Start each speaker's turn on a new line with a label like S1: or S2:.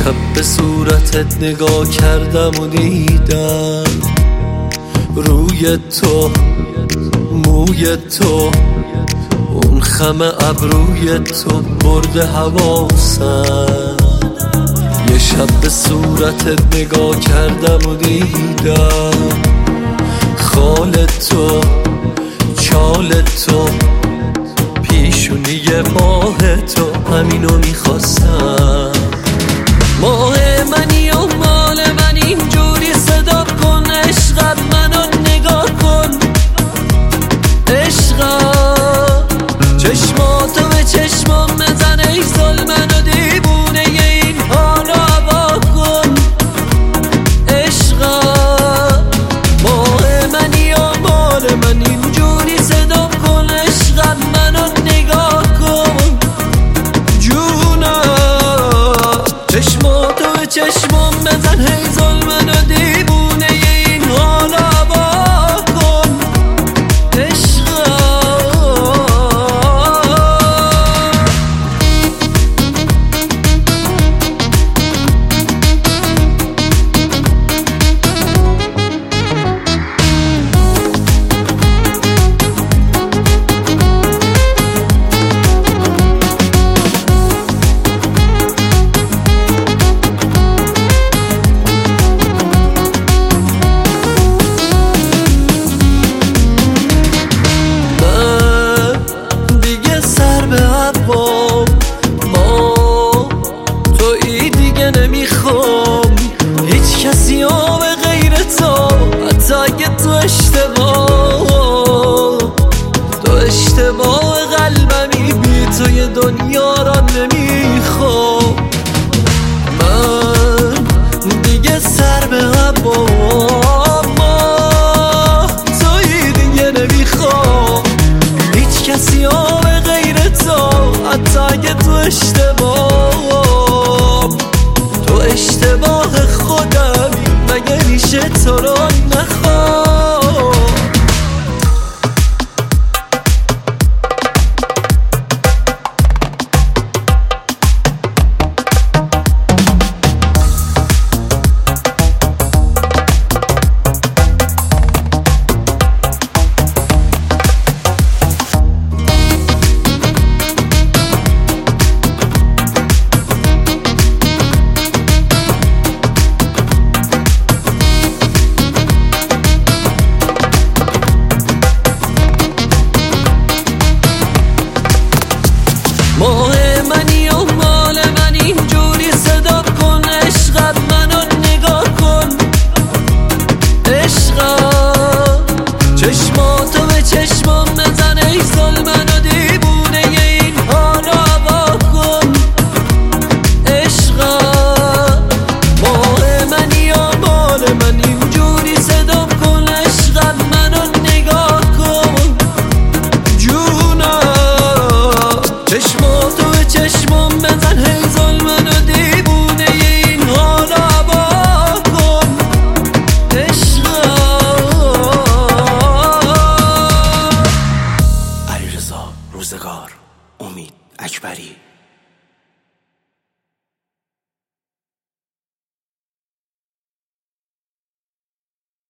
S1: شب به صورتت نگاه کردم و دیدم روی تو، موی تو، اون خم ابروی تو برده حواسم. یه شب به صورتت نگاه کردم و دیدم خال تو، چال تو، پیشونی ماه تو، همینو میخواستم. ماه منی و مال من اینجوری صدا کن، عشقت منو نگاه کن، عشقم چشماتو به چشمام بزن، ای ظلمن و دیوونه این حالو هوا کن، عشقم ماه منی و مال من اینجوری صدا کن، عشقت منو نگاه کن، جونم چشماتو به چشمام بزن، ای ظلمن و دیوونه این حالو هوا کن، عشقم. نمیخوام هیچ کسی ها به غیر تو، حتی اگه تو اشتباه قلبمی، بی توی دنیا را نمیخوام. من دیگه سر به هوام، توی دیگه نمیخوام هیچ کسی ها به غیر تو، حتی اگه تو اشتباه خودمی، مگه میشه تو رو نخوام؟ ماه منی و مال من اینجوری صدا کن، عشقت منو نگاه کن، عشقم چشماتو به چشمام بزن، ای ظلمن و دیوونه این حالو هوا کن، عشقم ماه منی و مال من اینجوری صدا کن، عشقت منو نگاه کن، جونم چشماتو به چشمام بزن، هی ظلمن و دیوونه این حالو هوا کن، عشقم.
S2: علیرضا روزگار، امید اکبری.